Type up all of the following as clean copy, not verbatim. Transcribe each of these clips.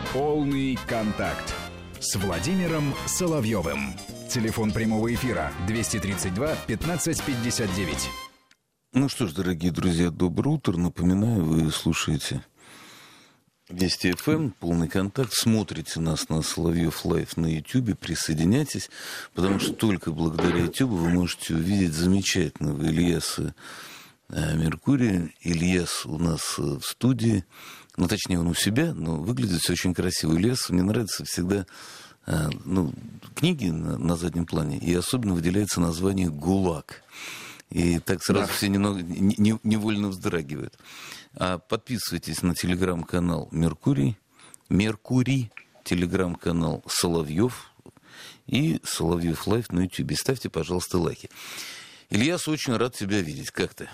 Полный контакт с Владимиром Соловьевым. Телефон прямого эфира 232 1559. Ну что ж, дорогие друзья, доброе утро. Напоминаю, вы слушаете Вести ФМ, полный контакт. Смотрите нас на Соловьев Лайв на Ютьюбе. Присоединяйтесь, потому что только благодаря Ютьюбу вы можете увидеть замечательного Ильяса Меркурия. Ильяс у нас в студии. Ну, точнее, он у себя, но выглядит все очень красиво. Ильяс, мне нравится всегда книги на заднем плане. И особенно выделяется название «ГУЛАГ». И так сразу все немного невольно вздрагивают. А подписывайтесь на телеграм-канал Меркурий, телеграм-канал Соловьев и Соловьев Лайв на Ютьюбе. Ставьте, пожалуйста, лайки. Ильяс, очень рад тебя видеть. Как ты?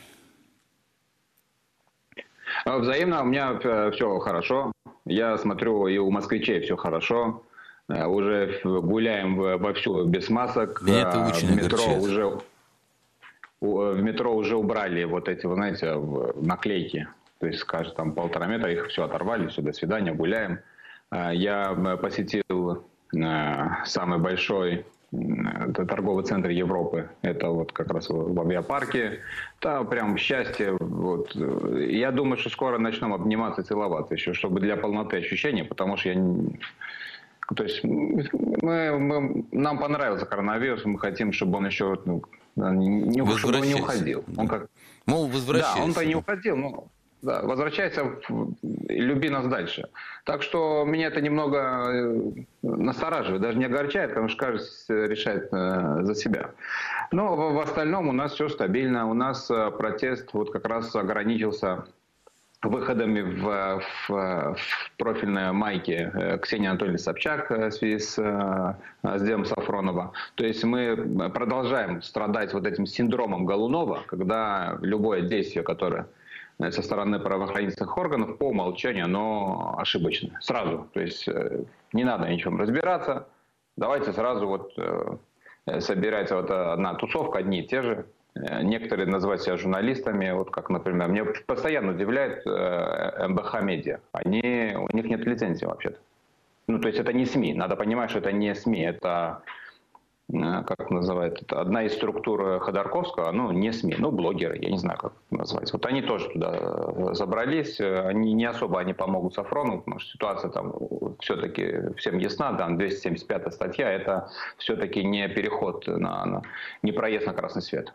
Взаимно, у меня все хорошо. Я смотрю, и у москвичей все хорошо. Уже гуляем вовсю без масок. Меня это очень огорчает. В метро уже убрали вот эти, вы знаете, наклейки. То есть, скажем, там 1,5 метра, их все оторвали, все, до свидания, гуляем. Я посетил самый большой торговый центр Европы. Это вот как раз в авиапарке. Там прям счастье. Вот. Я думаю, что скоро начнем обниматься, целоваться еще, чтобы для полноты ощущения, потому что то есть нам понравился коронавирус, мы хотим, чтобы он еще не уходил. Он возвращайся. Да, он-то не уходил, возвращайся, люби нас дальше. Так что меня это немного настораживает, даже не огорчает, потому что каждый решает за себя. Но в остальном у нас все стабильно. У нас протест вот как раз ограничился выходами в профильной майке Ксении Анатольевны Собчак в связи с делом Сафронова. То есть мы продолжаем страдать вот этим синдромом Голунова, когда любое действие, которое со стороны правоохранительных органов по умолчанию, оно ошибочное. Сразу. То есть не надо ничем разбираться. Давайте сразу собирается одна тусовка, одни и те же. Некоторые называют себя журналистами, вот как, например, мне постоянно удивляет МБХ Медиа. У них нет лицензии вообще-то. То есть это не СМИ. Надо понимать, что это не СМИ. Это, как называют, это одна из структур Ходорковского, не СМИ, блогеры, я не знаю, как это назвать. Вот они тоже туда забрались. Они не особо помогут Сафрону, потому что ситуация там все-таки всем ясна. Да, 275-я статья, это все-таки не переход, не проезд на красный свет.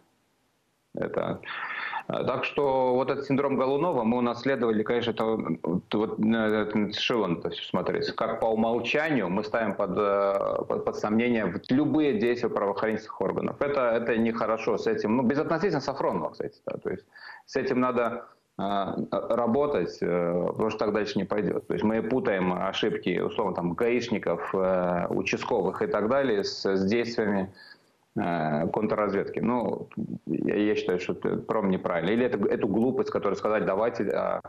Так что вот этот синдром Голунова мы унаследовали, конечно, это все смотреть. Как по умолчанию мы ставим под сомнение любые действия правоохранительных органов. Это нехорошо с этим. Безотносительно Сафронова, кстати. Да, то есть с этим надо работать, потому что так дальше не пойдет. То есть мы путаем ошибки, условно, там, гаишников, участковых и так далее с действиями контрразведки. Я считаю, что это неправильно. Или эту глупость, которую сказать, давайте,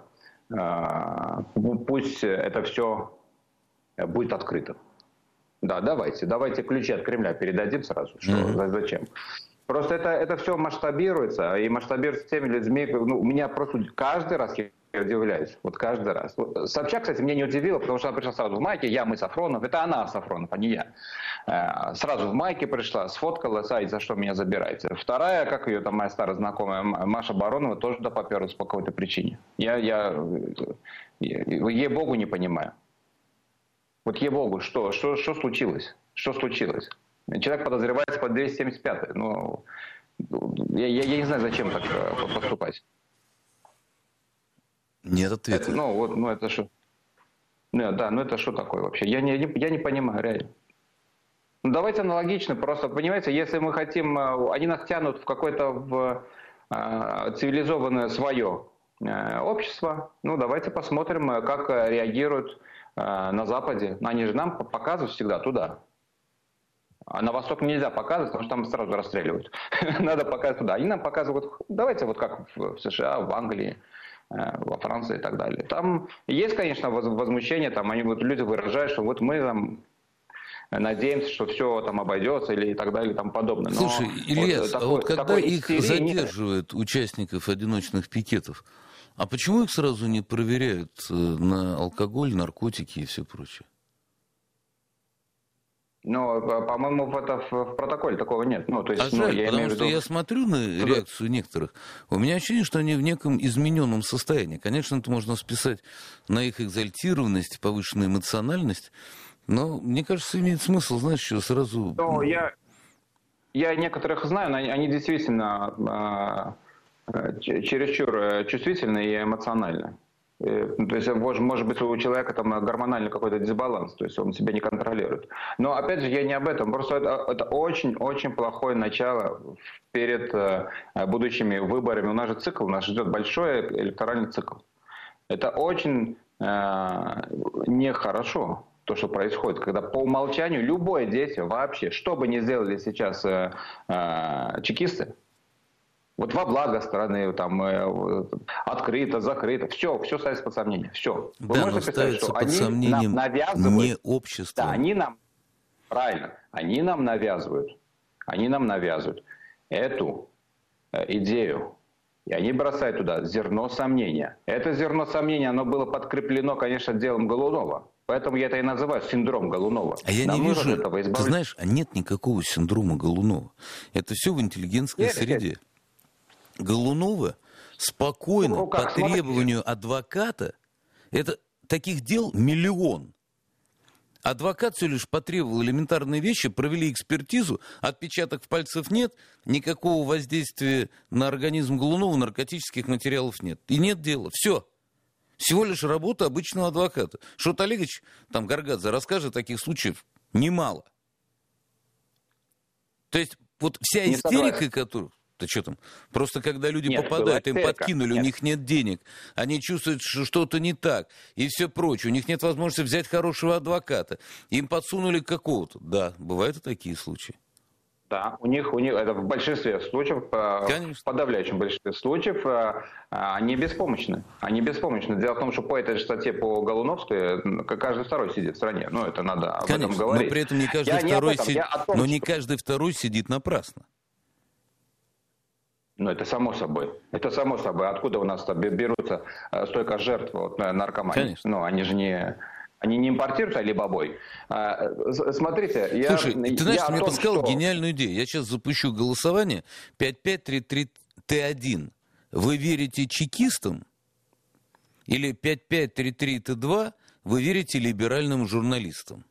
пусть это все будет открыто. Да, давайте ключи от Кремля передадим сразу. Зачем? Просто это все масштабируется, и масштабируется теми людьми. Меня просто каждый раз я удивляюсь. Вот каждый раз. Собчак, кстати, меня не удивила, потому что она пришла сразу в майке, мы Сафронов. Это она Сафронов, а не я. Сразу в майке пришла, сфоткалась, за что меня забираете. Вторая, как ее там моя старая знакомая Маша Баронова, тоже туда поперлась по какой-то причине. Я ей-богу не понимаю. Вот ей-богу, что случилось? Что случилось? Человек подозревается под 275-й. Я не знаю, зачем так поступать. Нет ответа. Это что? Это что такое вообще? Я не понимаю, реально. Давайте аналогично, просто, понимаете, если мы хотим, они нас тянут в какое-то цивилизованное свое общество, давайте посмотрим, как реагируют на Западе. Они же нам показывают всегда туда. А на Восток нельзя показывать, потому что там сразу расстреливают. Надо показывать туда. Они нам показывают, давайте как в США, в Англии, во Франции и так далее. Там есть, конечно, возмущение, там люди выражают, что мы там надеемся, что все там обойдется или и так далее и тому подобное. Но слушай, Ильяс, когда их задерживают, участников одиночных пикетов, А почему их сразу не проверяют на алкоголь, наркотики и все прочее? Но, по-моему, в протоколе такого нет. Ну, то есть, Жаль, я потому имею в что виду... я смотрю на реакцию некоторых, у меня ощущение, что они в неком измененном состоянии. Конечно, это можно списать на их экзальтированность, повышенную эмоциональность, но, мне кажется, имеет смысл, знаешь, что сразу... Ну, я некоторых знаю, но они действительно чересчур чувствительны и эмоциональны. То есть, может быть, у человека там гормональный какой-то дисбаланс, то есть он себя не контролирует. Но, опять же, я не об этом. Просто это очень-очень плохое начало перед будущими выборами. У нас же цикл, нас ждет большой электоральный цикл. Это очень нехорошо, то, что происходит, когда по умолчанию любое действие вообще, что бы ни сделали сейчас чекисты, вот во благо страны, там, открыто, закрыто, все ставится под сомнение, все. Вы да, можете представить, что под они сомнением нам навязывают... не общество. Да, правильно, они нам навязывают эту идею. И они бросают туда зерно сомнения. Это зерно сомнения, оно было подкреплено, конечно, делом Голунова. Поэтому я это и называю синдром Голунова. А я не вижу, ты знаешь, нет никакого синдрома Голунова. Это все в интеллигентской среде. Голунова спокойно, по требованию адвоката, это таких дел миллион. Адвокат все лишь потребовал элементарные вещи, провели экспертизу, отпечатков пальцев нет, никакого воздействия на организм Голунова, наркотических материалов нет. И нет дела. Все. Всего лишь работа обычного адвоката. Шот Олегович, там Гаргадзе, расскажет таких случаев немало. То есть вот вся истерика, которую... Да что там? Просто когда люди попадают, им подкинули, у них нет денег, они чувствуют, что что-то не так, и все прочее. У них нет возможности взять хорошего адвоката. Им подсунули какого-то. Да, бывают и такие случаи. Да, у них это в большинстве случаев, в подавляющем большинстве случаев, они беспомощны. Дело в том, что по этой же статье по Голуновской каждый второй сидит в стране. Ну, это надо об этом говорить. Но при этом не каждый второй сидит напрасно. Ну, это само собой. Откуда у нас берутся столько жертв наркомании? Конечно. Ну, они же не импортируются алибабой. Смотрите, слушай, ты знаешь, ты мне подсказал гениальную идею. Я сейчас запущу голосование 5533Т1. Вы верите чекистам? Или 5533Т2 вы верите либеральным журналистам?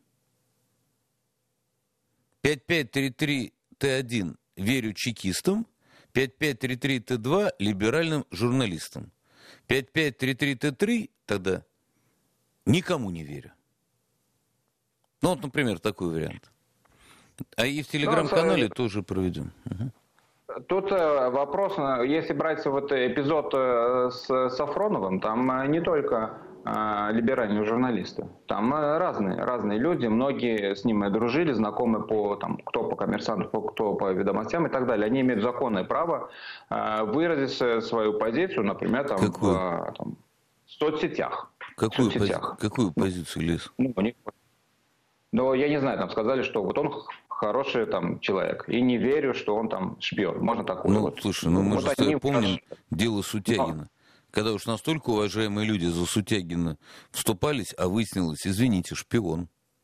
5533Т1 верю чекистам. 5533Т2 либеральным журналистам. 5533Т3 тогда никому не верю. Ну, вот, например, такой вариант. А и в телеграм-канале тоже проведем. Угу. Тут вопрос, если брать вот эпизод с Сафроновым, там не только либеральные журналисты. Там разные люди, многие с ним дружили, знакомы кто по «Коммерсанту», кто по «Ведомостям» и так далее. Они имеют законное право выразить свою позицию, например, в соцсетях. Какую позицию, Лиз? Но я не знаю, там сказали, что вот он хороший человек, и не верю, что он шпион. Можно такое. Слушай, мы же помним дело Сутягина. Когда уж настолько уважаемые люди за Сутягина вступались, а выяснилось, извините, шпион.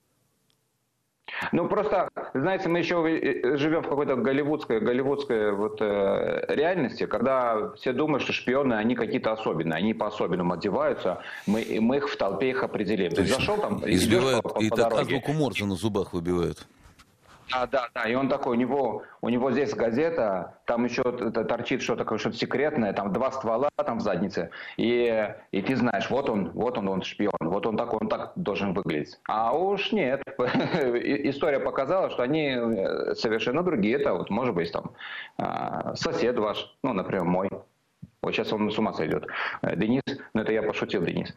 Ну, просто, знаете, мы еще живем в какой-то голливудской реальности, когда все думают, что шпионы, они какие-то особенные, они по-особенному одеваются, мы их в толпе их определим. Ты зашел там, избивают, по и так дороге. азбуку Морзе на зубах выбивают. Да, и он такой, у него здесь газета, там еще торчит что-то секретное, там 2 ствола там в заднице, и ты знаешь, вот он шпион, вот он так должен выглядеть. А уж нет, история показала, что они совершенно другие, это вот, может быть, сосед ваш, ну, например, мой. Вот сейчас он с ума сойдет. Денис, это я пошутил, Денис.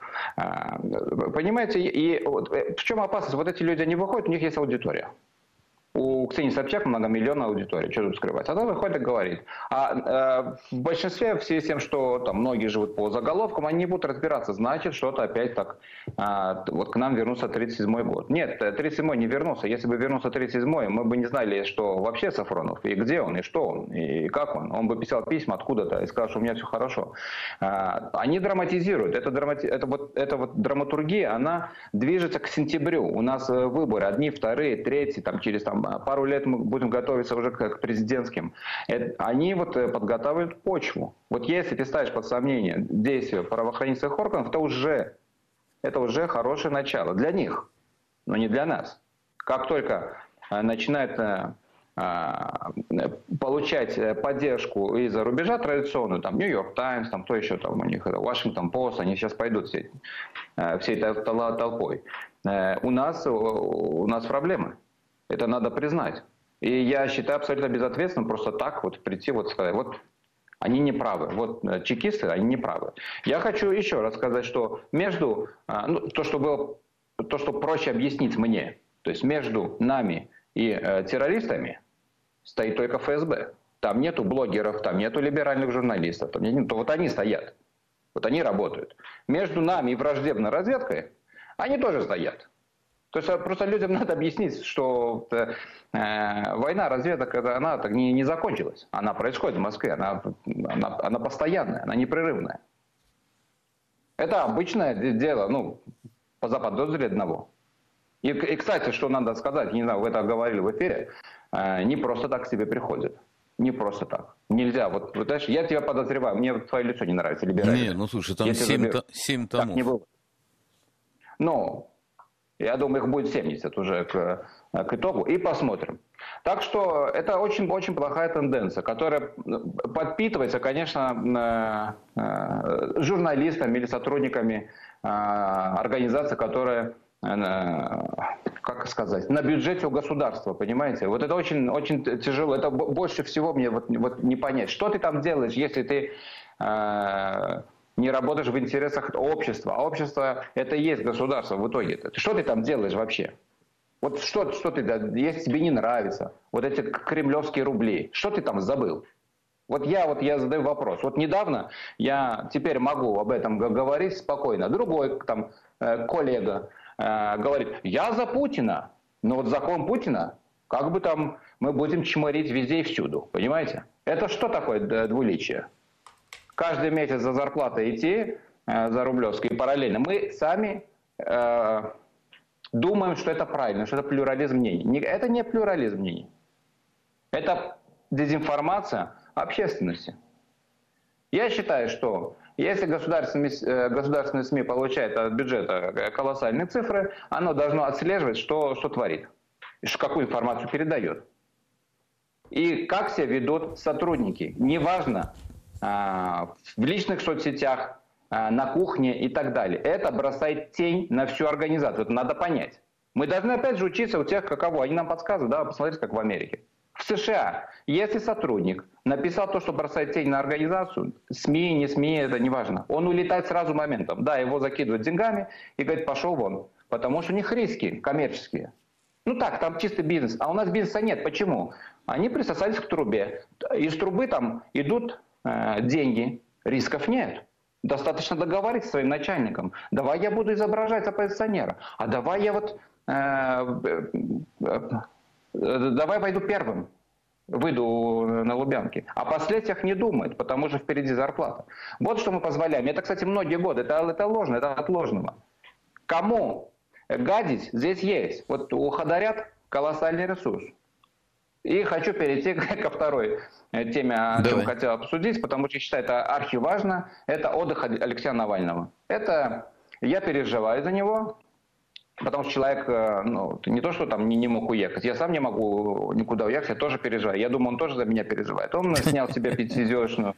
Понимаете, и вот, в чем опасность? Вот эти люди, они выходят, у них есть аудитория. У Ксении Собчак многомиллионная аудитория, что тут скрывать. Она выходит и говорит. А в большинстве, в связи с тем, что там многие живут по заголовкам, они не будут разбираться, значит, что-то опять так, вот к нам вернулся 37-й год. Нет, 37-й не вернулся. Если бы вернулся 37-й, мы бы не знали, что вообще Сафронов, и где он, и что он, и как он. Он бы писал письма откуда-то и сказал, что у меня все хорошо. Они драматизируют. Эта вот драматургия, она движется к сентябрю. У нас выборы, одни, вторые, третьи, там, через пару лет мы будем готовиться уже к президентским. Они вот подготавливают почву. Вот если ты ставишь под сомнение действия правоохранительных органов, это уже хорошее начало для них, но не для нас. Как только начинают получать поддержку из-за рубежа традиционную, там Нью-Йорк Таймс, там кто еще там у них, Вашингтон Пост, они сейчас пойдут всей этой толпой. У нас проблемы. Это надо признать. И я считаю абсолютно безответственным просто так вот прийти вот сказать, вот они не правы, вот чекисты, они не правы. Я хочу еще раз сказать, что то, что проще объяснить мне, то есть между нами и террористами стоит только ФСБ. Там нету блогеров, там нету либеральных журналистов, вот они стоят, вот они работают. Между нами и враждебной разведкой они тоже стоят. То есть просто людям надо объяснить, что война разведок, она так не закончилась. Она происходит в Москве, она постоянная, она непрерывная. Это обычное дело, заподозрили одного. И, кстати, что надо сказать, не знаю, вы это говорили в эфире, не просто так к себе приходят. Не просто так. Нельзя. Вот знаешь, я тебя подозреваю, мне твое лицо не нравится, либеральное. Не, слушай, там 7 томов. Так не было. Я думаю, их будет 70 уже к итогу. И посмотрим. Так что это очень плохая тенденция, которая подпитывается, конечно, журналистами или сотрудниками организаций, которые, как сказать, на бюджете у государства, понимаете? Вот это очень тяжело. Это больше всего мне вот не понять. Что ты там делаешь, если ты не работаешь в интересах общества? А общество – это и есть государство в итоге. Что ты там делаешь вообще? Вот что ты, если тебе не нравится, вот эти кремлевские рубли, что ты там забыл? Вот я задаю вопрос. Вот недавно я теперь могу об этом говорить спокойно. Другой там коллега говорит, я за Путина, но вот закон Путина, как бы там мы будем чморить везде и всюду, понимаете? Это что такое двуличие? Каждый месяц за зарплатой идти, за рублевской, параллельно. Мы сами думаем, что это правильно, что это плюрализм мнений. Это не плюрализм мнений. Это дезинформация общественности. Я считаю, что если государственные СМИ получают от бюджета колоссальные цифры, оно должно отслеживать, что творит, какую информацию передает. И как себя ведут сотрудники. Неважно, в личных соцсетях, на кухне и так далее. Это бросает тень на всю организацию. Это надо понять. Мы должны опять же учиться у тех, каково. Они нам подсказывают, да, посмотрите, как в Америке. В США, если сотрудник написал то, что бросает тень на организацию, СМИ, не СМИ, это не важно. Он улетает сразу моментом. Да, его закидывают деньгами и говорит, пошел вон. Потому что у них риски коммерческие. Там чистый бизнес. А у нас бизнеса нет. Почему? Они присосались к трубе. Из трубы там идут деньги. Рисков нет. Достаточно договориться со своим начальником. Давай я буду изображать оппозиционера. А давай я давай пойду первым. Выйду на Лубянке. А последних не думает, потому что впереди зарплата. Вот что мы позволяем. Это, кстати, многие годы. Это ложно, это от ложного. Кому гадить здесь есть. Вот у Ходорят колоссальный ресурс. И хочу перейти ко второй теме, о чем хотел обсудить, потому что считаю, это архиважно. Это отдых Алексея Навального. Это я переживаю за него, потому что человек, не то, что там не мог уехать. Я сам не могу никуда уехать, я тоже переживаю. Я думаю, он тоже за меня переживает. Он снял себе пятизвездочную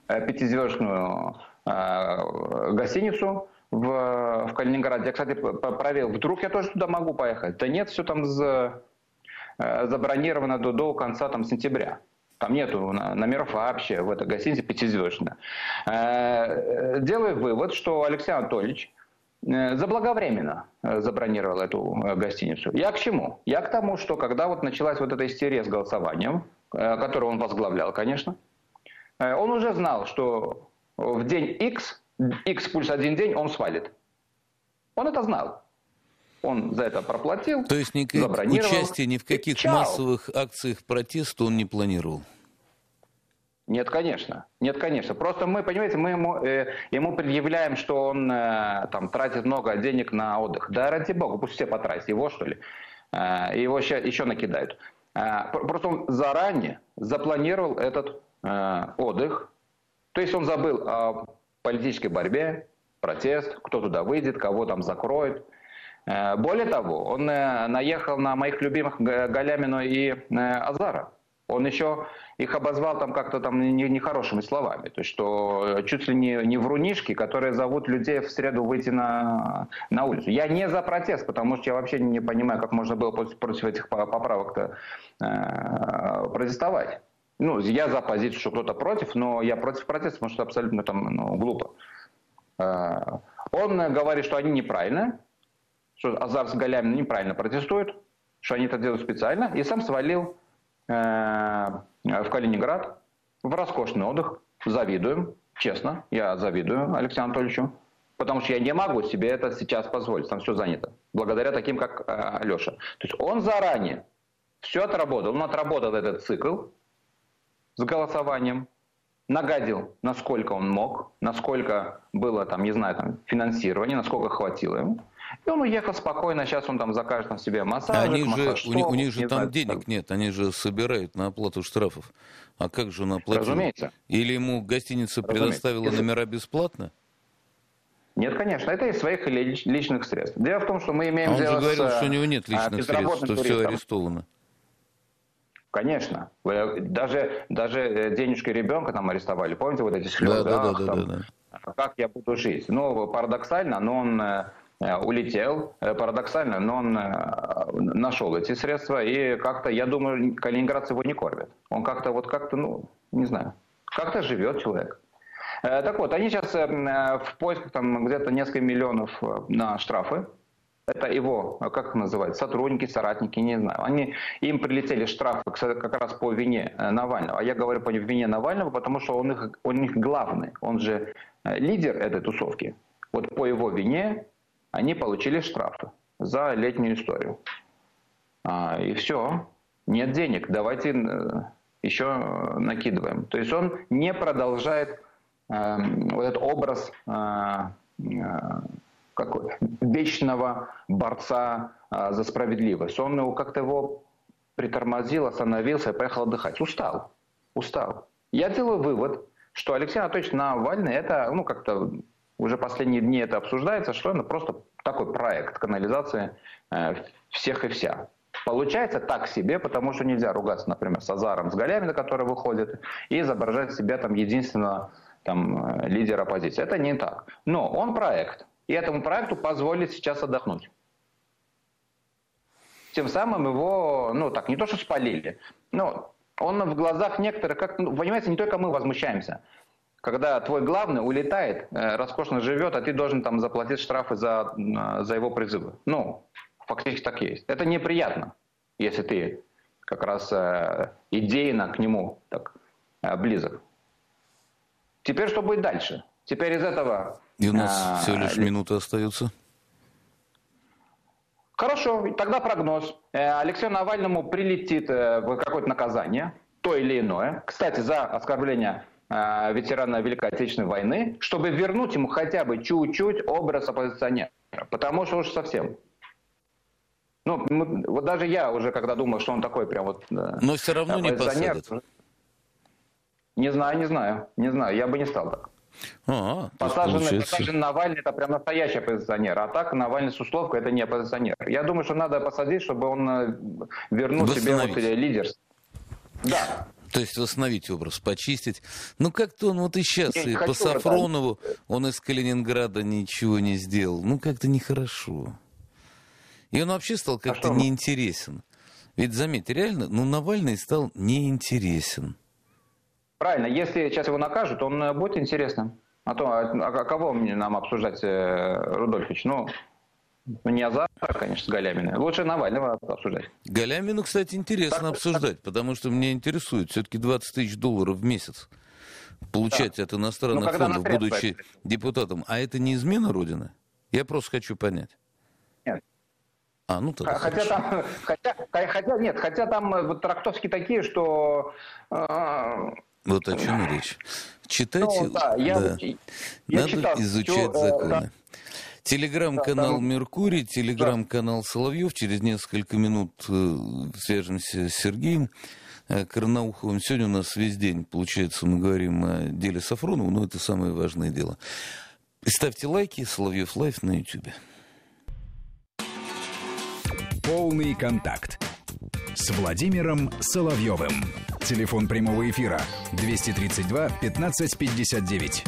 гостиницу в Калининграде. Я, кстати, проверил, вдруг я тоже туда могу поехать. Да нет, все там забронировано до конца сентября. Там нету номеров вообще в этой гостинице пятизвездочной. Делаю вывод, что Алексей Анатольевич заблаговременно забронировал эту гостиницу. Я к чему? Я к тому, что когда вот началась вот эта истерия с голосованием, которую он возглавлял, конечно, он уже знал, что в день X плюс один день он свалит. Он это знал. Он за это проплатил, То есть участие ни в каких массовых акциях протеста он не планировал? Нет, конечно. Нет, конечно. Просто мы, понимаете, мы ему предъявляем, что он там тратит много денег на отдых. Да ради бога, пусть все потратят. Его, что ли? Его еще накидают. Просто он заранее запланировал этот отдых. То есть он забыл о политической борьбе, протест, кто туда выйдет, кого там закроют. Более того, он наехал на моих любимых Галямину и Азара. Он еще их обозвал там как-то там нехорошими словами. То есть, что чуть ли не врунишки, которые зовут людей в среду выйти на улицу. Я не за протест, потому что я вообще не понимаю, как можно было против этих поправок-то протестовать. Ну, я за позицию, что кто-то против, но я против протеста, потому что это абсолютно там, глупо. Он говорит, что они неправильно, что Азар с Галяминым неправильно протестуют, что они это делают специально, и сам свалил в Калининград в роскошный отдых. Завидуем, честно, я завидую Алексею Анатольевичу, потому что я не могу себе это сейчас позволить, там все занято, благодаря таким, как Алеша. То есть он заранее все отработал, он отработал этот цикл с голосованием, нагадил, насколько он мог, насколько было там, не знаю, там, финансирование, насколько хватило ему. И он уехал спокойно, сейчас он там закажет на себе массаж. У них же там денег нет, они же собирают на оплату штрафов. А как же он оплатил? Разумеется. Или ему гостиница предоставила номера бесплатно? Нет, конечно, это из своих личных средств. Дело в том, что мы имеем дело с... Он же говорил, что у него нет личных средств, что все арестовано. Конечно. Даже денежки ребенка там арестовали. Помните вот эти слезы? Да. Как я буду жить? Ну, парадоксально, но он улетел. Парадоксально, но он нашел эти средства. И как-то, я думаю, калининградцы его не кормят. Он как-то, не знаю, как-то живет человек. Так вот, они сейчас в поисках там где-то несколько миллионов на штрафы. Это его, как их называют, сотрудники, соратники, не знаю. Им прилетели штрафы как раз по вине Навального. А я говорю по вине Навального, потому что он их главный. Он же лидер этой тусовки. Вот по его вине они получили штрафы за летнюю историю. И все. Нет денег. Давайте еще накидываем. То есть он не продолжает вот этот образ вечного борца за справедливость. Он как-то его притормозил, остановился и поехал отдыхать. Устал. Я делаю вывод, что Алексей Анатольевич Навальный, это, как-то уже последние дни это обсуждается, что это просто такой проект канализации всех и вся. Получается так себе, потому что нельзя ругаться, например, с Азаром, с Галяминым, который выходит, и изображать себя там единственного там, лидера оппозиции. Это не так. Но он проект. И этому проекту позволит сейчас отдохнуть. Тем самым его, не то что спалили, но он в глазах некоторых, понимаете, не только мы возмущаемся. Когда твой главный улетает, роскошно живет, а ты должен там заплатить штрафы за его призывы. Фактически так и есть. Это неприятно, если ты как раз идейно к нему так близок. Теперь что будет дальше? Теперь из этого... И у нас всего лишь минута остается. Хорошо, тогда прогноз. Алексею Навальному прилетит какое-то наказание, то или иное. Кстати, за оскорбление ветерана Великой Отечественной войны, чтобы вернуть ему хотя бы чуть-чуть образ оппозиционера. Потому что уж совсем. Вот даже я уже, когда думал, что он такой прям вот... Но все равно не посадят. Не знаю. Я бы не стал так. Посаженный Навальный — это прям настоящий оппозиционер. А так Навальный с условкой — это не оппозиционер. Я думаю, что надо посадить, чтобы он вернул себе лидерство. Да. То есть восстановить образ, почистить. Как-то он вот и сейчас, и по Сафронову, он из Калининграда ничего не сделал. Как-то нехорошо. И он вообще стал как-то неинтересен. Ведь, заметь, реально, Навальный стал неинтересен. Правильно, если сейчас его накажут, он будет интересным. А то, а кого нам обсуждать, Рудольфович? Ну, не Азара, конечно, с Галяминым. Лучше Навального обсуждать. Галямину, кстати, интересно обсуждать, потому что меня интересует все-таки $20 тысяч в месяц получать от иностранных фондов, будучи депутатом. А это не измена Родины? Я просто хочу понять. Нет. Ну тогда хотя там вот трактовки такие, что... Вот о чем речь. Читайте, я надо изучать законы. Телеграм-канал «Меркурий», телеграм-канал «Соловьев». Через несколько минут свяжемся с Сергеем Карнауховым. Сегодня у нас весь день, получается, мы говорим о деле Сафронова, но это самое важное дело. Ставьте лайки, Соловьев Лайв на YouTube. Полный контакт с Владимиром Соловьевым. Телефон прямого эфира 232 15 59.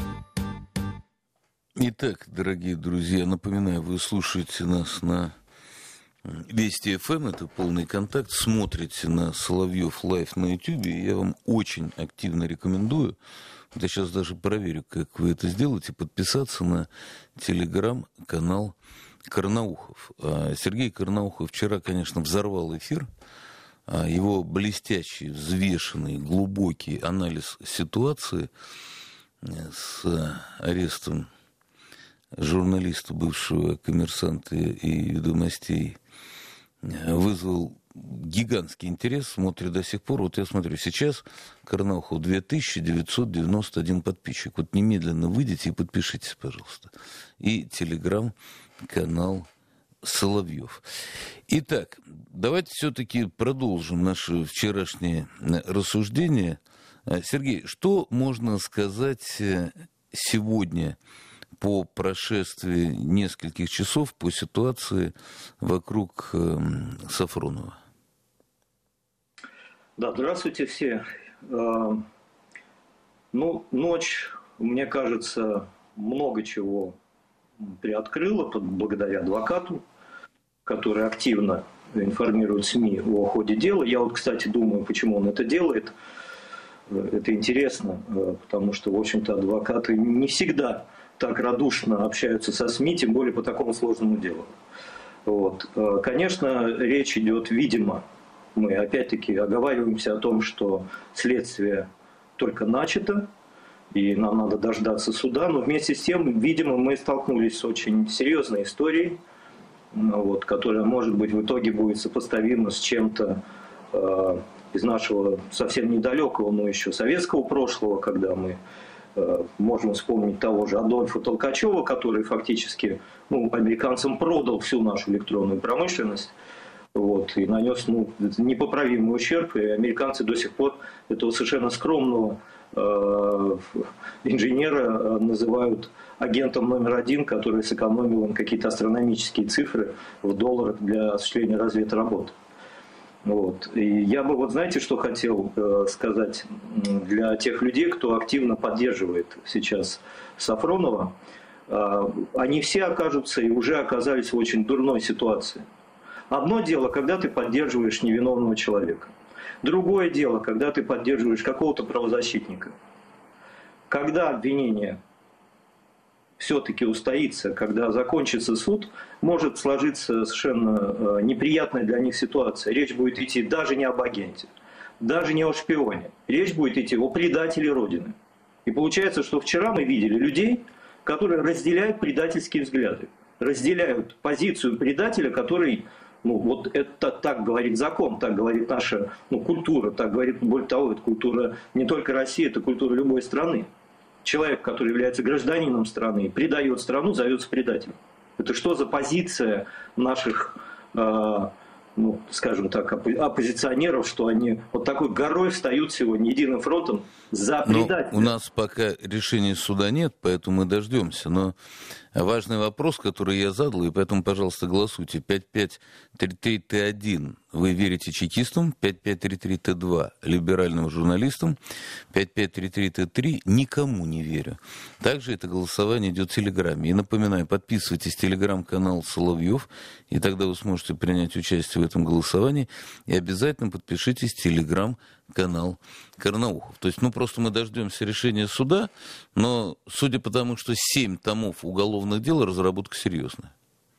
Итак, дорогие друзья, напоминаю, вы слушаете нас на Вести ФМ, это полный контакт, смотрите на Соловьев Лайв на YouTube, и я вам очень активно рекомендую, вот я сейчас даже проверю, как вы это сделаете, подписаться на телеграм-канал Карнаухов. Сергей Карнаухов вчера, конечно, взорвал эфир. Его блестящий, взвешенный, глубокий анализ ситуации с арестом журналиста, бывшего «Коммерсанта» и «Ведомостей» вызвал гигантский интерес. Смотрю до сих пор. Вот я смотрю, сейчас Карнаухов 2991 подписчик. Вот немедленно выйдите и подпишитесь, пожалуйста. И телеграм-канал Соловьев. Итак, давайте все-таки продолжим наше вчерашнее рассуждение. Сергей, что можно сказать сегодня по прошествии нескольких часов по ситуации вокруг Сафронова? Да, здравствуйте все. Ночь, мне кажется, много чего приоткрыла благодаря адвокату, который активно информирует СМИ о ходе дела. Я вот, кстати, думаю, почему он это делает. Это интересно, потому что, в общем-то, адвокаты не всегда так радушно общаются со СМИ, тем более по такому сложному делу. Вот. Конечно, речь идет, видимо, мы опять-таки оговариваемся о том, что следствие только начато, и нам надо дождаться суда, но вместе с тем, видимо, мы столкнулись с очень серьезной историей, вот, которая, может быть, в итоге будет сопоставима с чем-то из нашего совсем недалекого, но еще советского прошлого, когда мы можем вспомнить того же Адольфа Толкачева, который фактически американцам продал всю нашу электронную промышленность, вот, и нанес непоправимый ущерб, и американцы до сих пор этого совершенно скромного инженера называют агентом номер один, который сэкономил им какие-то астрономические цифры в долларах для осуществления разведработы. Вот. И я бы, знаете, что хотел сказать для тех людей, кто активно поддерживает сейчас Сафронова. Они все окажутся и уже оказались в очень дурной ситуации. Одно дело, когда ты поддерживаешь невиновного человека. Другое дело, когда ты поддерживаешь какого-то правозащитника. Когда обвинение все-таки устоится, когда закончится суд, может сложиться совершенно неприятная для них ситуация. Речь будет идти даже не об агенте, даже не о шпионе. Речь будет идти о предателе Родины. И получается, что вчера мы видели людей, которые разделяют предательские взгляды, разделяют позицию предателя, который... вот это так говорит закон, так говорит наша культура, так говорит, более того, это культура не только России, это культура любой страны. Человек, который является гражданином страны, предает страну, зовется предателем. Это что за позиция наших, скажем так, оппозиционеров, что они вот такой горой встают сегодня единым фронтом за предателя? У нас пока решения суда нет, поэтому мы дождемся. Но важный вопрос, который я задал, и поэтому, пожалуйста, голосуйте. 5533Т1 вы верите чекистам, 5533 Т2 либеральным журналистам, 5533 Т3 никому не верю. Также это голосование идет в Телеграме. И напоминаю, подписывайтесь в Телеграм-канал Соловьев, и тогда вы сможете принять участие в этом голосовании. И обязательно подпишитесь в Телеграм-канал Карнаухов. То есть, просто мы дождемся решения суда, но судя по тому, что 7 томов уголовных дел, разработка серьезная.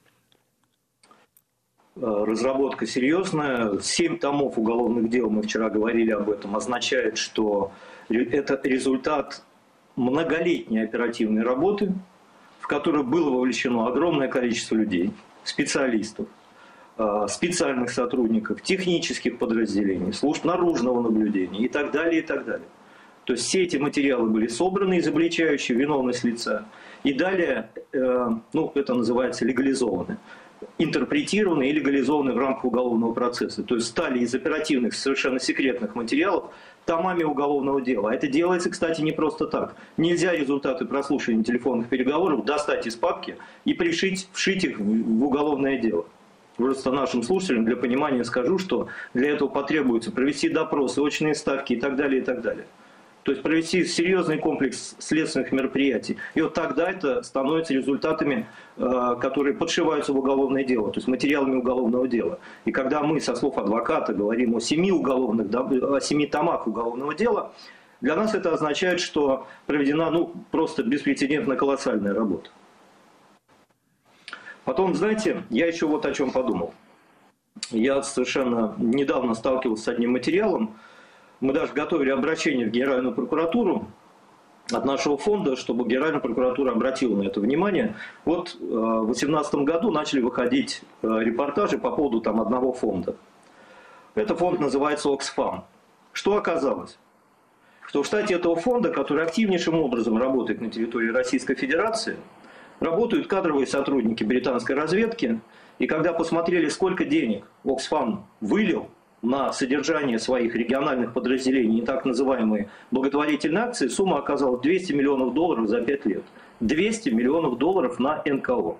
Разработка серьезная. 7 томов уголовных дел, мы вчера говорили об этом, означает, что это результат многолетней оперативной работы, в которую было вовлечено огромное количество людей, специалистов, специальных сотрудников, технических подразделений, служб наружного наблюдения и так далее, и так далее. То есть все эти материалы были собраны, изобличающие виновность лица, и далее, это называется легализованы. Интерпретированы и легализованы в рамках уголовного процесса. То есть стали из оперативных, совершенно секретных материалов томами уголовного дела. А это делается, кстати, не просто так. Нельзя результаты прослушивания телефонных переговоров достать из папки и вшить их в уголовное дело. Просто нашим слушателям для понимания скажу, что для этого потребуется провести допросы, очные ставки и так далее, и так далее. То есть провести серьезный комплекс следственных мероприятий. И вот тогда это становится результатами, которые подшиваются в уголовное дело, то есть материалами уголовного дела. И когда мы, со слов адвоката, говорим о 7 томах уголовного дела, для нас это означает, что проведена просто беспрецедентно колоссальная работа. Потом, знаете, я еще вот о чем подумал. Я совершенно недавно сталкивался с одним материалом. Мы даже готовили обращение в Генеральную прокуратуру от нашего фонда, чтобы Генеральная прокуратура обратила на это внимание. Вот в 2018 году начали выходить репортажи по поводу одного фонда. Этот фонд называется Оксфам. Что оказалось? Что в штате этого фонда, который активнейшим образом работает на территории Российской Федерации, работают кадровые сотрудники британской разведки. И когда посмотрели, сколько денег Оксфам вылил на содержание своих региональных подразделений и так называемые благотворительные акции, сумма оказалась $200 миллионов за 5 лет. $200 миллионов на НКО.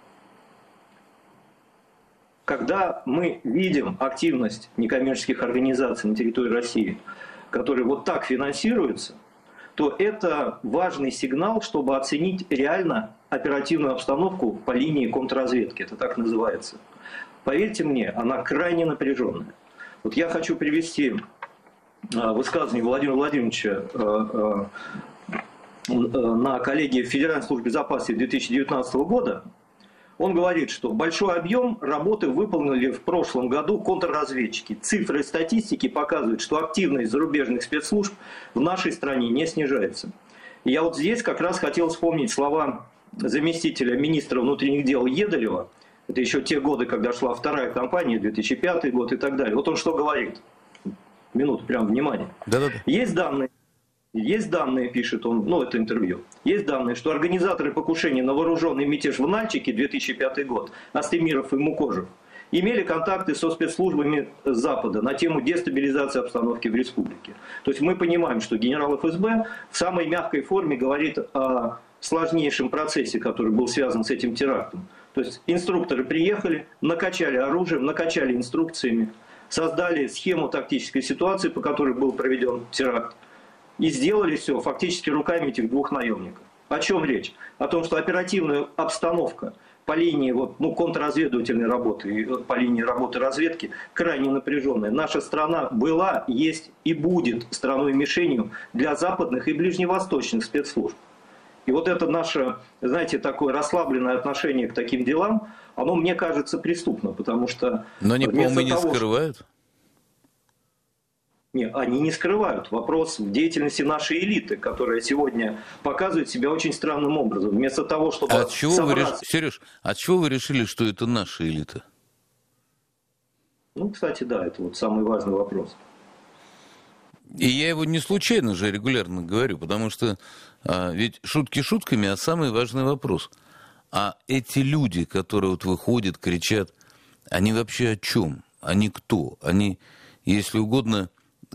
Когда мы видим активность некоммерческих организаций на территории России, которые вот так финансируются, то это важный сигнал, чтобы оценить реально оперативную обстановку по линии контрразведки. Это так называется. Поверьте мне, она крайне напряженная. Вот я хочу привести высказывание Владимира Владимировича на коллегии Федеральной службы безопасности 2019 года. Он говорит, что большой объем работы выполнили в прошлом году контрразведчики. Цифры и статистики показывают, что активность зарубежных спецслужб в нашей стране не снижается. И я вот здесь как раз хотел вспомнить слова заместителя министра внутренних дел Едалева. Это еще те годы, когда шла вторая кампания, 2005 год и так далее. Вот он что говорит. Минуту, прям внимание. Да-да-да. Есть данные, пишет он, это интервью. Есть данные, что организаторы покушения на вооруженный мятеж в Нальчике 2005 год, Астемиров и Мукожев, имели контакты со спецслужбами Запада на тему дестабилизации обстановки в республике. То есть мы понимаем, что генерал ФСБ в самой мягкой форме говорит о сложнейшем процессе, который был связан с этим терактом. То есть инструкторы приехали, накачали оружием, накачали инструкциями, создали схему тактической ситуации, по которой был проведен теракт, и сделали все фактически руками этих двух наемников. О чем речь? О том, что оперативная обстановка по линии контрразведывательной работы и по линии работы разведки крайне напряженная. Наша страна была, есть и будет страной-мишенью для западных и ближневосточных спецслужб. И вот это наше, знаете, такое расслабленное отношение к таким делам, оно, мне кажется, преступно, потому что... Но они, по-моему, не скрывают? Нет, они не скрывают. Вопрос в деятельности нашей элиты, которая сегодня показывает себя очень странным образом. Вместо того, чтобы... Сереж, от чего вы решили, что это наша элита? Кстати, да, это вот самый важный вопрос. И я его не случайно же регулярно говорю, потому что ведь шутки шутками, а самый важный вопрос. А эти люди, которые выходят, кричат, они вообще о чем? Они кто? Они, если угодно,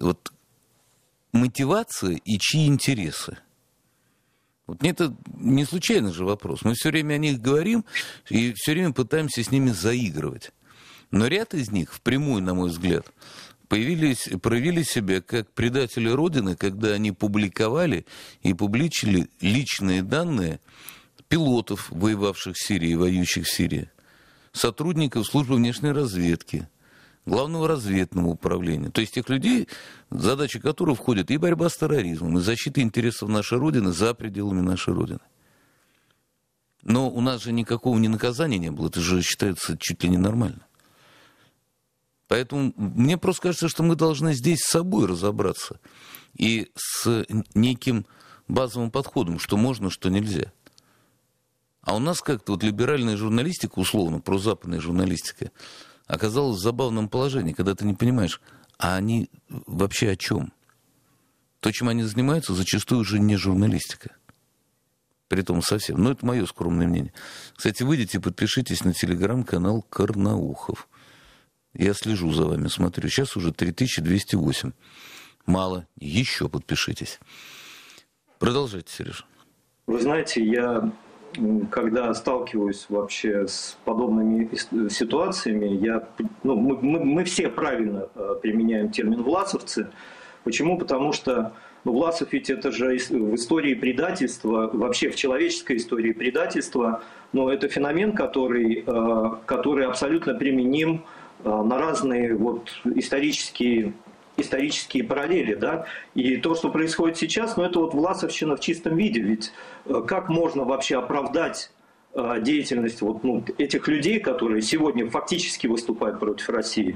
мотивация и чьи интересы? Это не случайный же вопрос. Мы все время о них говорим и все время пытаемся с ними заигрывать. Но ряд из них, впрямую, на мой взгляд, проявили себя как предатели Родины, когда они публиковали и публичили личные данные пилотов, воевавших в Сирии, воюющих в Сирии, сотрудников службы внешней разведки, главного разведного управления. То есть тех людей, задачи которых входят и борьба с терроризмом, и защита интересов нашей Родины за пределами нашей Родины. Но у нас же никакого наказания не было, это же считается чуть ли не нормально. Поэтому мне просто кажется, что мы должны здесь с собой разобраться и с неким базовым подходом, что можно, что нельзя. А у нас как-то вот либеральная журналистика, условно, прозападная журналистика, оказалась в забавном положении, когда ты не понимаешь, а они вообще о чем? То, чем они занимаются, зачастую уже не журналистика. Притом совсем. Но это мое скромное мнение. Кстати, выйдите, подпишитесь на телеграм-канал Карнаухов. Я слежу за вами, смотрю. Сейчас уже 3208. Мало. Еще подпишитесь. Продолжайте, Сережа. Вы знаете, я, когда сталкиваюсь вообще с подобными ситуациями, мы все правильно применяем термин «власовцы». Почему? Потому что Власов ведь это же в истории предательства, вообще в человеческой истории предательства, но это феномен, который абсолютно применим на разные исторические параллели, да, и то, что происходит сейчас, это власовщина в чистом виде, ведь как можно вообще оправдать деятельность этих людей, которые сегодня фактически выступают против России,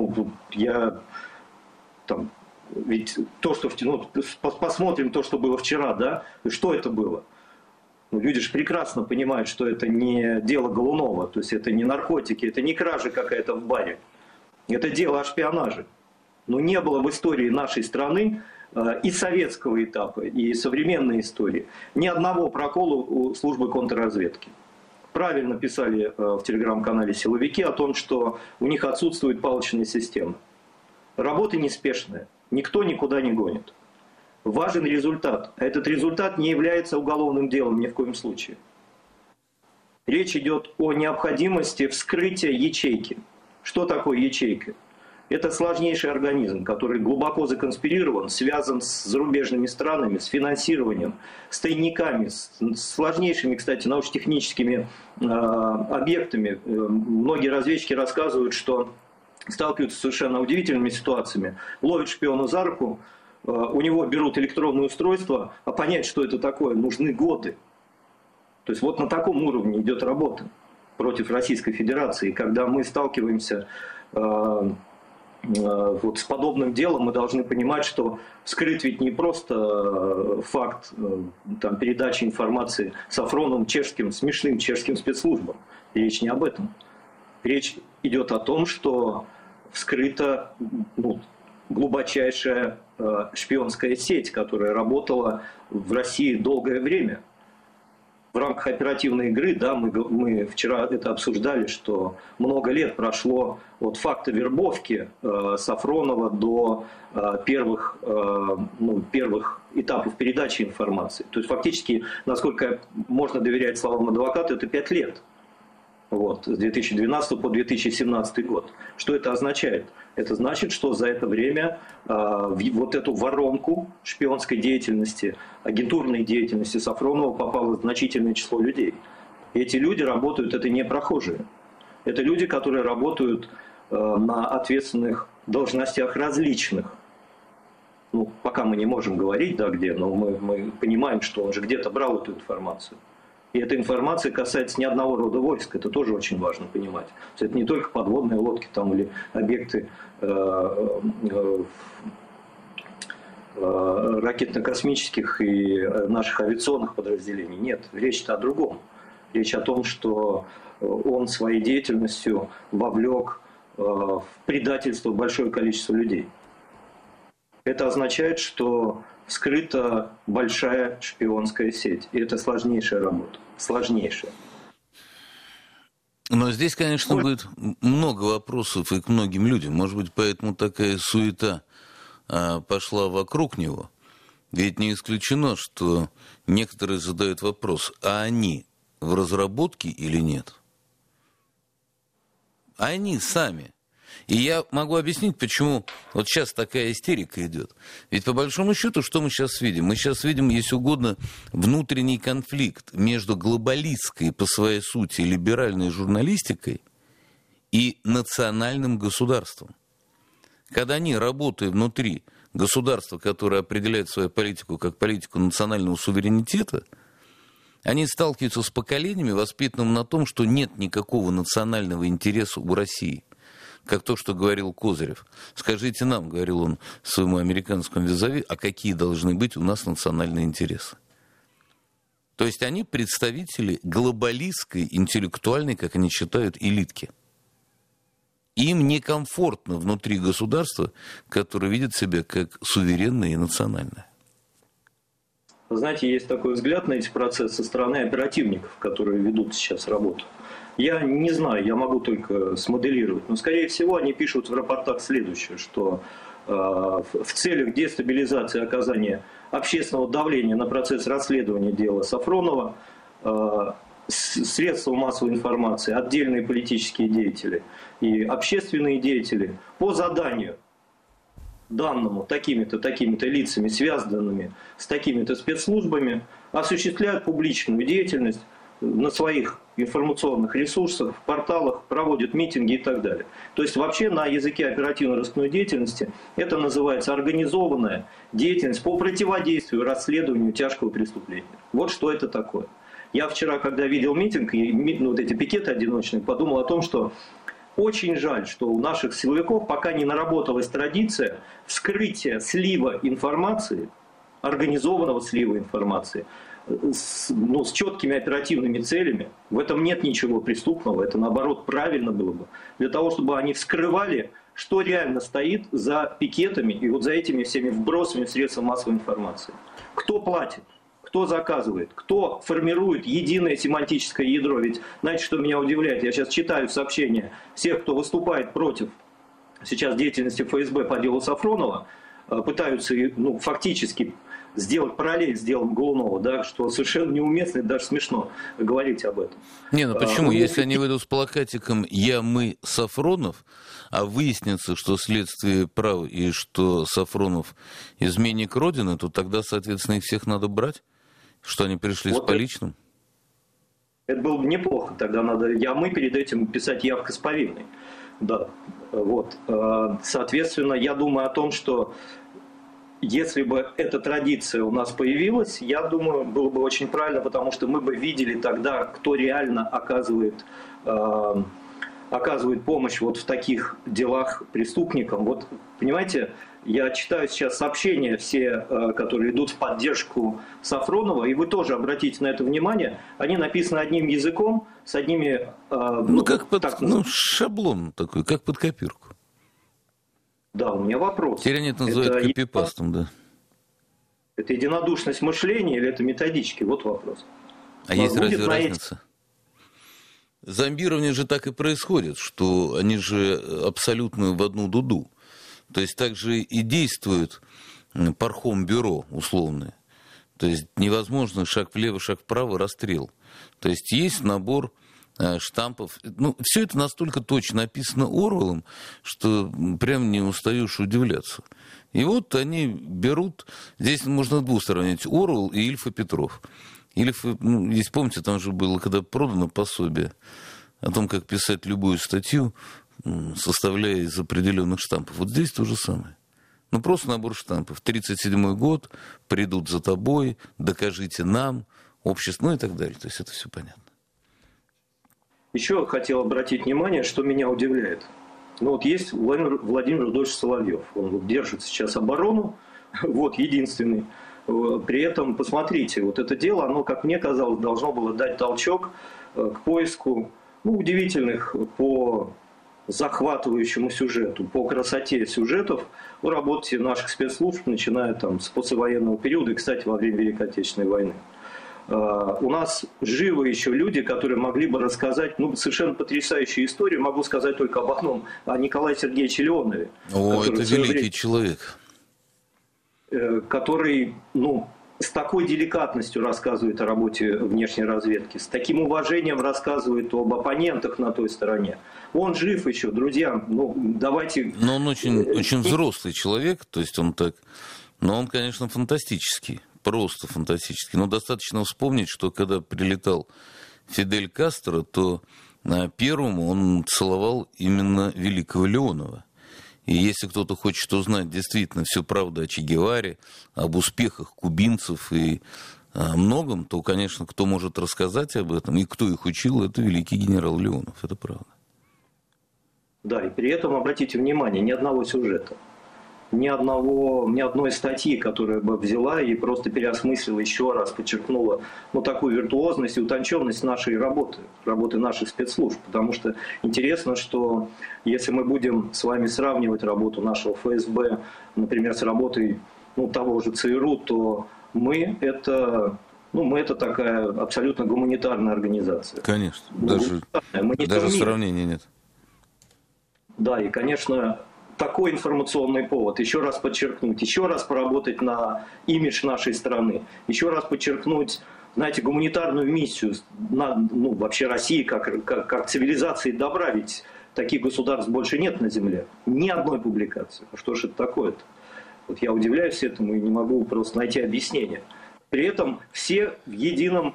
ведь то, что посмотрим то, что было вчера, да, что это было? Люди же прекрасно понимают, что это не дело Голунова, то есть это не наркотики, это не кража какая-то в баре, это дело о шпионаже. Но не было в истории нашей страны и советского этапа, и современной истории ни одного прокола у службы контрразведки. Правильно писали в телеграм-канале силовики о том, что у них отсутствует палочная система. Работа неспешная. Никто никуда не гонит. Важен результат. А этот результат не является уголовным делом ни в коем случае. Речь идет о необходимости вскрытия ячейки. Что такое ячейка? Это сложнейший организм, который глубоко законспирирован, связан с зарубежными странами, с финансированием, с тайниками, с сложнейшими, кстати, научно-техническими объектами. Многие разведчики рассказывают, что сталкиваются с совершенно удивительными ситуациями. Ловят шпиона за руку, у него берут электронное устройство, а понять, что это такое, нужны годы. То есть на таком уровне идет работа против Российской Федерации. И когда мы сталкиваемся с подобным делом, мы должны понимать, что вскрыть ведь не просто факт передачи информации Сафроновым смешным чешским спецслужбам. Речь не об этом. Речь идет о том, что вскрыта глубочайшая шпионская сеть, которая работала в России долгое время. В рамках оперативной игры, да, мы вчера это обсуждали, что много лет прошло от факта вербовки Сафронова до первых этапов передачи информации. То есть фактически, насколько можно доверять словам адвоката, это 5 лет. С 2012 по 2017 год. Что это означает? Это значит, что за это время эту воронку шпионской деятельности, агентурной деятельности Сафронова попало значительное число людей. И эти люди работают, это не прохожие. Это люди, которые работают на ответственных должностях различных. Пока мы не можем говорить, да, где, но мы понимаем, что он же где-то брал эту информацию. И эта информация касается не одного рода войск, это тоже очень важно понимать. Это не только подводные лодки или объекты ракетно-космических и наших авиационных подразделений. Нет, речь-то о другом. Речь о том, что он своей деятельностью вовлек в предательство большое количество людей. Это означает, что вскрыта большая шпионская сеть. И это сложнейшая работа. Сложнейшая. Но здесь, конечно, будет много вопросов и к многим людям. Может быть, поэтому такая суета пошла вокруг него. Ведь не исключено, что некоторые задают вопрос, а они в разработке или нет? Они сами. И я могу объяснить, почему вот сейчас такая истерика идет. Ведь по большому счету, что мы сейчас видим? Мы сейчас видим, если угодно, внутренний конфликт между глобалистской по своей сути либеральной журналистикой и национальным государством. Когда они, работая внутри государства, которое определяет свою политику как политику национального суверенитета, они сталкиваются с поколениями, воспитанными на том, что нет никакого национального интереса у России. Как то, что говорил Козырев. Скажите нам, говорил он своему американскому визави, а какие должны быть у нас национальные интересы. То есть они представители глобалистской, интеллектуальной, как они считают, элитки. Им некомфортно внутри государства, которое видит себя как суверенное и национальное. Вы знаете, есть такой взгляд на эти процессы со стороны оперативников, которые ведут сейчас работу. Я не знаю, я могу только смоделировать, но, скорее всего, они пишут в рапортах следующее, что в целях дестабилизации оказания общественного давления на процесс расследования дела Сафронова средства массовой информации, отдельные политические деятели и общественные деятели по заданию, данному такими-то лицами, связанными с такими-то спецслужбами, осуществляют публичную деятельность на своих информационных ресурсах, в порталах, проводят митинги и так далее. То есть вообще на языке оперативно-розыскной деятельности это называется организованная деятельность по противодействию расследованию тяжкого преступления. Вот что это такое. Я вчера, когда видел митинг и вот эти пикеты одиночные, подумал о том, что очень жаль, что у наших силовиков пока не наработалась традиция вскрытия слива информации, организованного слива информации, с четкими оперативными целями. В этом нет ничего преступного, это наоборот правильно было бы. Для того, чтобы они вскрывали, что реально стоит за пикетами и вот за этими всеми вбросами в средства массовой информации. Кто платит? Кто заказывает? Кто формирует единое семантическое ядро? Ведь, знаете, что меня удивляет? Я сейчас читаю сообщения всех, кто выступает против сейчас деятельности ФСБ по делу Сафронова, пытаются фактически сделать параллель с делом Голунова, да, что совершенно неуместно и даже смешно говорить об этом. Не, ну почему? Если они выйдут с плакатиком «Я, мы, Сафронов», а выяснится, что следствие прав и что Сафронов изменник Родины, то тогда, соответственно, их всех надо брать, что они пришли с поличным. Это было бы неплохо, тогда надо «Я, мы» перед этим писать явка с повинной. Да, вот. Соответственно, я думаю о том, что если бы эта традиция у нас появилась, я думаю, было бы очень правильно, потому что мы бы видели тогда, кто реально оказывает помощь вот в таких делах преступникам. Вот, понимаете, я читаю сейчас сообщения все, которые идут в поддержку Сафронова, и вы тоже обратите на это внимание, они написаны одним языком, с одними... шаблон такой, как под копирку. Да, у меня вопрос. Тиранит называют копипастом, да. Это единодушность мышления или это методички? Вот вопрос. А есть разве разница? Зомбирование же так и происходит, что они же абсолютно в одну дуду. То есть так же и действует пархомбюро условное. То есть невозможно шаг влево, шаг вправо, расстрел. То есть есть набор штампов. Все это настолько точно описано Оруэллом, что прям не устаешь удивляться. И вот они берут... Здесь можно двух сравнить. Оруэлл и Ильф и Петров. Ильф, здесь, помните, там же было, когда продано пособие о том, как писать любую статью, составляя из определенных штампов. Вот здесь то же самое. Просто набор штампов. 1937 год, придут за тобой, докажите нам, общество, и так далее. То есть это все понятно. Еще хотел обратить внимание, что меня удивляет. Есть Владимир Рудольфович Соловьев. Он держит сейчас оборону, единственный. При этом, посмотрите, вот это дело, оно, как мне казалось, должно было дать толчок к поиску удивительных по захватывающему сюжету, по красоте сюжетов в работе наших спецслужб, начиная с послевоенного периода и, кстати, во время Великой Отечественной войны. У нас живы еще люди, которые могли бы рассказать совершенно потрясающую историю. Могу сказать только об одном, о Николае Сергеевиче Леонове. Это великий человек. Который, с такой деликатностью рассказывает о работе внешней разведки, с таким уважением рассказывает об оппонентах на той стороне. Он жив еще, друзья, давайте... Но он очень взрослый человек, то есть он так... Но он, конечно, фантастический, просто фантастический. Но достаточно вспомнить, что когда прилетал Фидель Кастро, то первым он целовал именно великого Леонова. И если кто-то хочет узнать действительно всю правду о Че Геваре, об успехах кубинцев и о многом, то, конечно, кто может рассказать об этом и кто их учил, это великий генерал Леонов. Это правда. Да, и при этом, обратите внимание, ни одного сюжета, ни одной статьи, которая бы взяла и просто переосмыслила еще раз, подчеркнула такую виртуозность и утонченность нашей работы наших спецслужб. Потому что интересно, что если мы будем с вами сравнивать работу нашего ФСБ, например, с работой того же ЦРУ, то мы это такая абсолютно гуманитарная организация. Конечно, даже сравнения нет. Да, и, конечно, такой информационный повод. Еще раз подчеркнуть, еще раз поработать на имидж нашей страны. Еще раз подчеркнуть, знаете, гуманитарную миссию вообще России как цивилизации добра. Ведь таких государств больше нет на земле. Ни одной публикации. Что же это такое-то? Вот я удивляюсь этому и не могу просто найти объяснение. При этом все в едином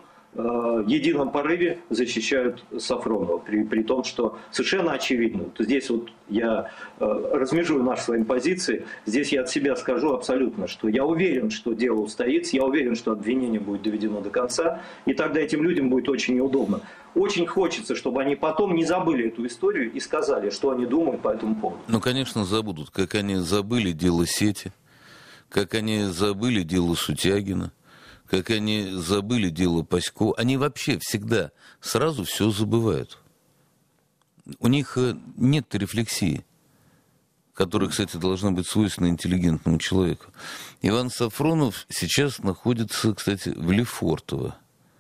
порыве защищают Сафронова, при том, что совершенно очевидно. Здесь я размежую наши свои позиции, здесь я от себя скажу абсолютно, что я уверен, что дело устоится, я уверен, что обвинение будет доведено до конца, и тогда этим людям будет очень неудобно. Очень хочется, чтобы они потом не забыли эту историю и сказали, что они думают по этому поводу. Конечно, забудут, как они забыли дело Сети, как они забыли дело Сутягина, как они забыли дело Пасько. Они вообще всегда сразу все забывают. У них нет рефлексии, которая, кстати, должна быть свойственна интеллигентному человеку. Иван Сафронов сейчас находится, кстати, в Лефортово.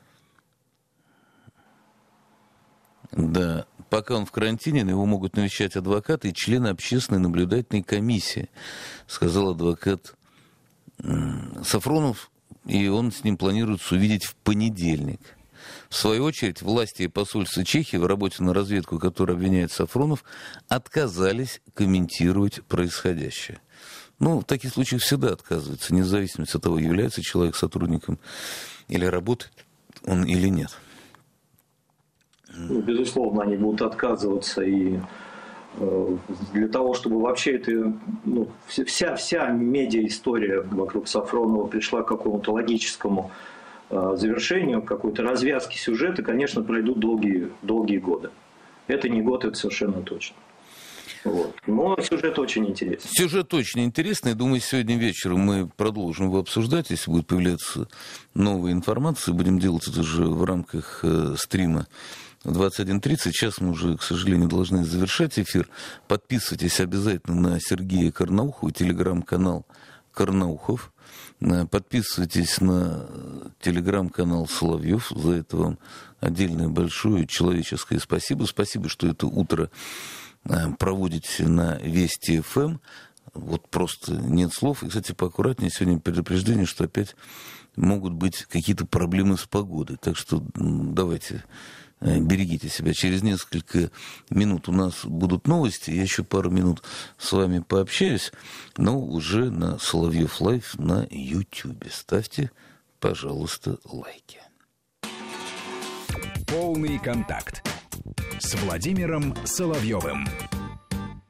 Да, пока он в карантине, его могут навещать адвокаты и члены общественной наблюдательной комиссии, сказал адвокат Сафронов. И он с ним планируется увидеть в понедельник. В свою очередь, власти и посольства Чехии в работе на разведку, которую обвиняет Сафронов, отказались комментировать происходящее. В таких случаях всегда отказываются, вне зависимости от того, является человек сотрудником или работает он или нет. Безусловно, они будут отказываться и... Для того, чтобы вообще вся медиа-история вокруг Сафронова пришла к какому-то логическому завершению, какой-то развязке сюжета, конечно, пройдут долгие годы. Это не год, это совершенно точно. Но сюжет очень интересный. Сюжет очень интересный. Думаю, сегодня вечером мы продолжим его обсуждать. Если будет появляться новая информация, будем делать это же в рамках стрима 21:30. Сейчас мы уже, к сожалению, должны завершать эфир. Подписывайтесь обязательно на Сергея Карнаухова, телеграм-канал Карнаухов. Подписывайтесь на телеграм-канал Соловьев. За это вам отдельное большое человеческое спасибо. Спасибо, что это утро проводите на Вести ФМ. Просто нет слов. И, кстати, поаккуратнее. Сегодня предупреждение, что опять могут быть какие-то проблемы с погодой. Так что давайте... Берегите себя. Через несколько минут у нас будут новости. Я еще пару минут с вами пообщаюсь, но уже на Соловьев Лайв на YouTube. Ставьте, пожалуйста, лайки. Полный контакт с Владимиром Соловьевым.